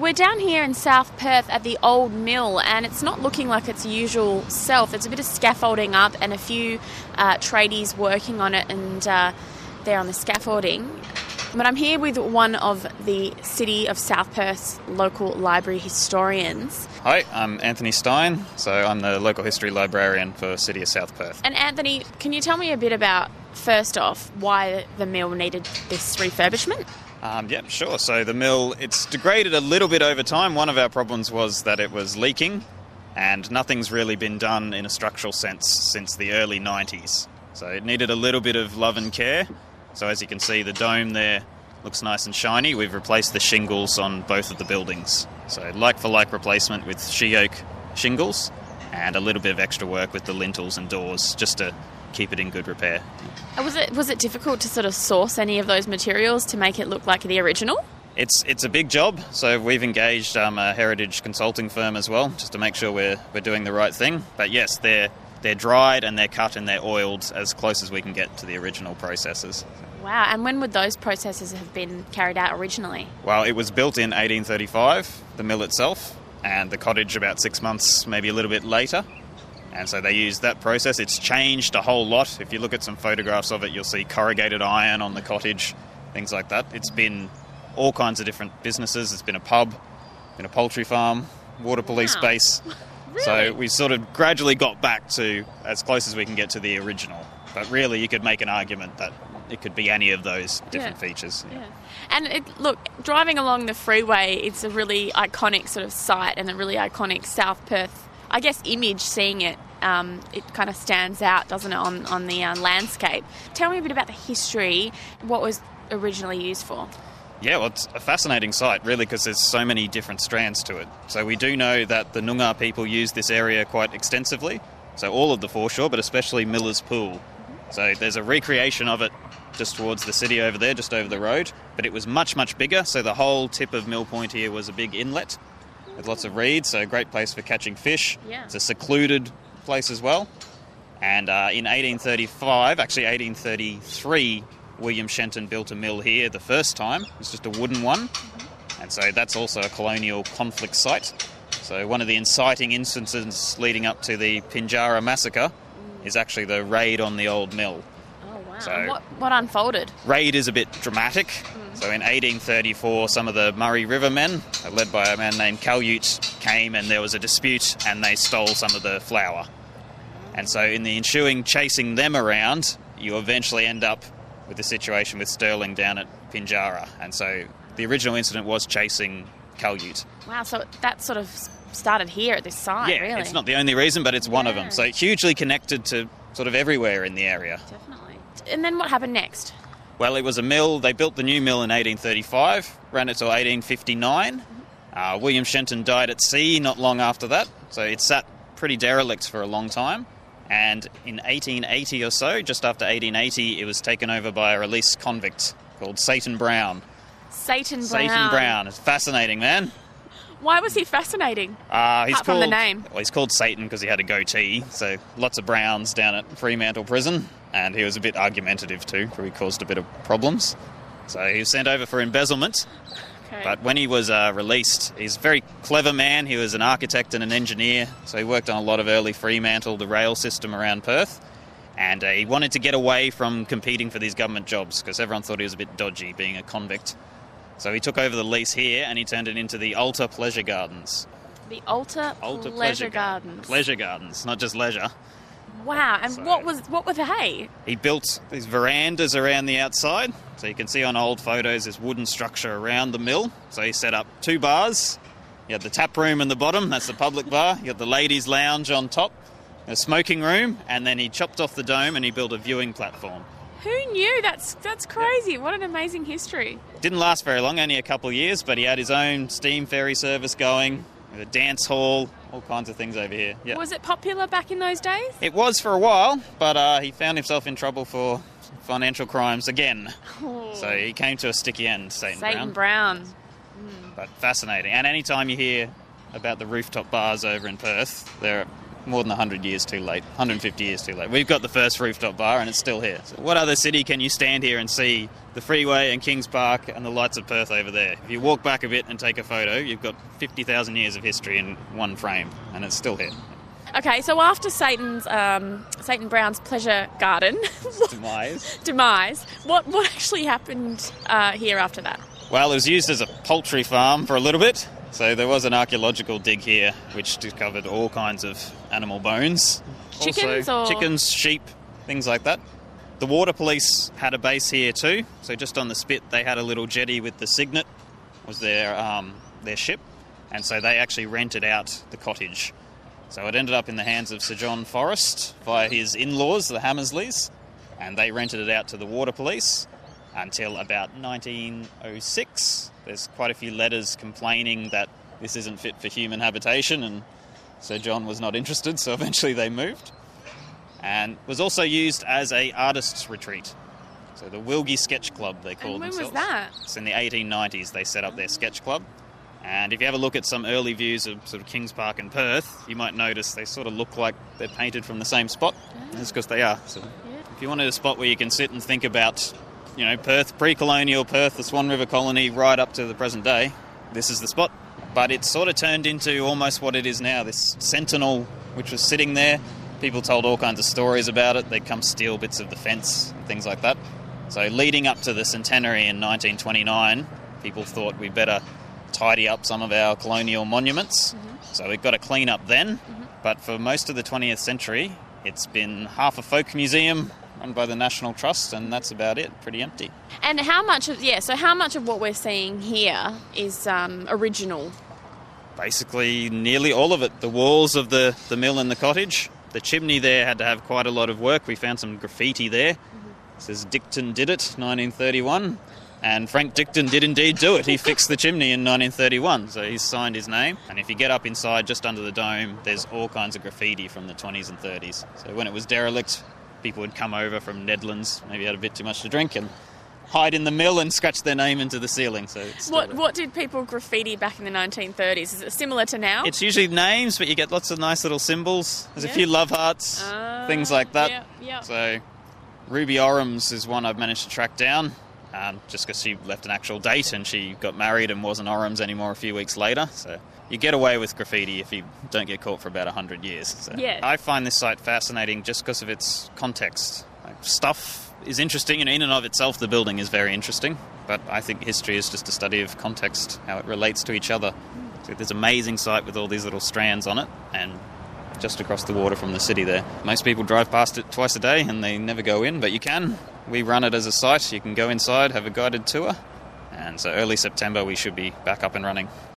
We're down here in South Perth at the old mill, and it's not looking like its usual self. There's a bit of scaffolding up and a few tradies working on it, and they're on the scaffolding. But I'm here with one of the City of South Perth's local library historians. Hi, I'm Anthony Stein, so I'm the local history librarian for City of South Perth. And Anthony, can you tell me a bit about, first off, why the mill needed this refurbishment? Yeah, sure. So the mill, it's degraded a little bit over time. One of our problems was that it was leaking, and nothing's really been done in a structural sense since the early 90s. So it needed a little bit of love and care. So as you can see, the dome there looks nice and shiny. We've replaced the shingles on both of the buildings. So like-for-like replacement with she oak shingles and a little bit of extra work with the lintels and doors just to keep it in good repair. Was it difficult to sort of source any of those materials to make it look like the original? It's a big job, so we've engaged a heritage consulting firm as well, just to make sure we're doing the right thing. But yes, they're dried and they're cut and they're oiled as close as we can get to the original processes. Wow, and when would those processes have been carried out originally? Well, it was built in 1835, the mill itself, and the cottage about 6 months, maybe a little bit later. And so they used that process. It's changed a whole lot. If you look at some photographs of it, you'll see corrugated iron on the cottage, things like that. It's been all kinds of different businesses. It's been a pub, been a poultry farm, water police base. Really? So we sort of gradually got back to as close as we can get to the original. But really, you could make an argument that it could be any of those different features. Yeah. And look, driving along the freeway, it's a really iconic sort of site and a really iconic South Perth, I guess, image. Seeing it, it kind of stands out, doesn't it, on the landscape. Tell me a bit about the history, what was originally used for. Yeah, well, it's a fascinating site, really, because there's so many different strands to it. So we do know that the Noongar people used this area quite extensively, so all of the foreshore, but especially Miller's Pool. So there's a recreation of it just towards the city over there, just over the road, but it was much, much bigger, so the whole tip of Mill Point here was a big inlet with lots of reeds, so a great place for catching fish. Yeah. It's a secluded place as well. And in 1833, William Shenton built a mill here the first time. It was just a wooden one. And so that's also a colonial conflict site. So one of the inciting instances leading up to the Pinjarra massacre is actually the raid on the old mill. Oh, wow. So what unfolded? Raid is a bit dramatic. So in 1834, some of the Murray River men, led by a man named Caljute, came and there was a dispute and they stole some of the flour. And so in the ensuing chasing them around, you eventually end up with the situation with Stirling down at Pinjarra. And so the original incident was chasing Caljute. Wow, so that sort of started here at this site, yeah, really. It's not the only reason, but it's one of them. So hugely connected to sort of everywhere in the area. Definitely. And then what happened next? Well, it was a mill. They built the new mill in 1835, ran it till 1859. William Shenton died at sea not long after that, so it sat pretty derelict for a long time. And in 1880 or so, just after 1880, it was taken over by a released convict called Satan Brown. Satan Brown. It's fascinating, man. Why was he fascinating? Apart from the name. Well, he's called Satan because he had a goatee, so lots of Browns down at Fremantle Prison, and he was a bit argumentative too, probably caused a bit of problems. So he was sent over for embezzlement. Okay. But when he was released, he's a very clever man. He was an architect and an engineer, so he worked on a lot of early Fremantle, the rail system around Perth. And he wanted to get away from competing for these government jobs because everyone thought he was a bit dodgy being a convict. So he took over the lease here and he turned it into the Alta Pleasure Gardens. The Alta Pleasure Gardens. Pleasure Gardens, not just leisure. Wow, and So- what were they? He built these verandas around the outside. So you can see on old photos this wooden structure around the mill. So he set up 2 bars. You had the tap room in the bottom, that's the public bar. You got the ladies' lounge on top, a smoking room, and then he chopped off the dome and he built a viewing platform. Who knew? That's crazy. What an amazing history. Didn't last very long, only a couple of years, but he had his own steam ferry service going, a dance hall, all kinds of things over here. Yeah. Was it popular back in those days? It was for a while, but he found himself in trouble for financial crimes again. Oh. So he came to a sticky end, Satan Brown. But fascinating. And anytime you hear about the rooftop bars over in Perth, they're more than 100 years too late, 150 years too late. We've got the first rooftop bar and it's still here. So what other city can you stand here and see the freeway and Kings Park and the lights of Perth over there? If you walk back a bit and take a photo, you've got 50,000 years of history in one frame, and it's still here. Okay, so after Satan Brown's pleasure garden demise, what actually happened here after that? Well, it was used as a poultry farm for a little bit. So there was an archaeological dig here which discovered all kinds of animal bones. Chickens also, or...? Chickens, sheep, things like that. The Water Police had a base here too. So just on the spit they had a little jetty with the Cygnet, was their ship. And so they actually rented out the cottage. So it ended up in the hands of Sir John Forrest via his in-laws, the Hammersleys. And they rented it out to the Water Police until about 1906. There's quite a few letters complaining that this isn't fit for human habitation, and Sir John was not interested, so eventually they moved. And was also used as a artist's retreat. So the Wilgie Sketch Club, they called themselves. And when was that? It's in the 1890s they set up their sketch club. And if you have a look at some early views of sort of Kings Park and Perth, you might notice they sort of look like they're painted from the same spot. That's because they are. So if you wanted a spot where you can sit and think about, you know, Perth, pre-colonial Perth, the Swan River colony, right up to the present day, this is the spot. But it's sort of turned into almost what it is now, this sentinel which was sitting there. People told all kinds of stories about it. They'd come steal bits of the fence and things like that. So leading up to the centenary in 1929, people thought we'd better tidy up some of our colonial monuments. So we've got to clean up then. But for most of the 20th century, it's been half a folk museum run by the National Trust, and that's about it, pretty empty. And how much of what we're seeing here is original? Basically, nearly all of it. The walls of the mill and the cottage. The chimney there had to have quite a lot of work. We found some graffiti there. It says Dickton did it, 1931. And Frank Dickton did indeed do it. He fixed the chimney in 1931, so he's signed his name. And if you get up inside, just under the dome, there's all kinds of graffiti from the 20s and 30s. So when it was derelict, people would come over from Nedlands, maybe had a bit too much to drink, and hide in the mill and scratch their name into the ceiling. So what did people graffiti back in the 1930s? Is it similar to now? It's usually names, but you get lots of nice little symbols. There's a few love hearts, things like that. So Ruby Orams is one I've managed to track down. Just because she left an actual date and she got married and wasn't Orams anymore a few weeks later. So you get away with graffiti if you don't get caught for about 100 years. So I find this site fascinating just because of its context. Stuff is interesting, and in and of itself the building is very interesting. But I think history is just a study of context, how it relates to each other. So there's an amazing site with all these little strands on it, and just across the water from the city there. Most people drive past it twice a day and they never go in, but you can. We run it as a site. You can go inside, have a guided tour. And so early September we should be back up and running.